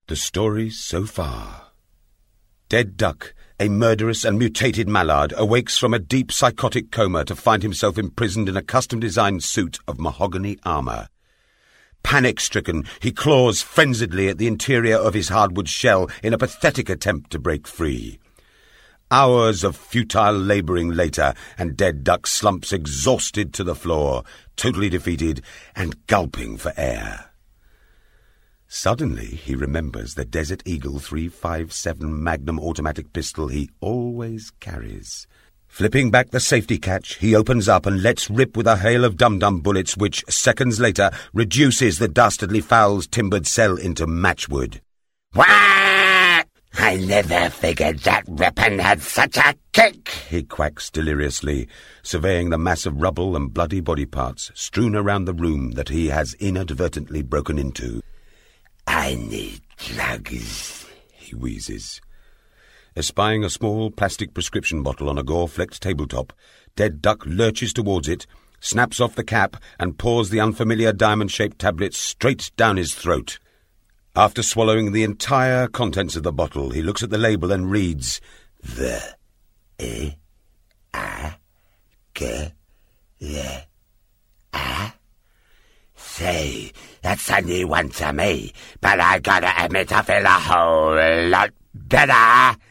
The story so far. Dead Duck, a murderous and mutated mallard, awakes from a deep psychotic coma to find himself imprisoned in a custom-designed suit of mahogany armour. Panic-stricken, he claws frenziedly at the interior of his hardwood shell in a pathetic attempt to break free. Hours of futile labouring later, and Dead Duck slumps exhausted to the floor, totally defeated and gulping for air. Suddenly he remembers the Desert Eagle 357 Magnum automatic pistol he always carries. Flipping back the safety catch, he opens up and lets rip with a hail of dum-dum bullets which, seconds later, reduces the dastardly fowl's timbered cell into matchwood. Wah! I never figured that weapon had such a kick, he quacks deliriously, surveying the mass of rubble and bloody body parts strewn around the room that he has inadvertently broken into. I need drugs, he wheezes. Espying a small plastic prescription bottle on a gore-flecked tabletop, Dead Duck lurches towards it, snaps off the cap, and pours the unfamiliar diamond-shaped tablet straight down his throat. After swallowing the entire contents of the bottle, he looks at the label and reads, Say, that's a new one to me, but I gotta admit I feel a whole lot better.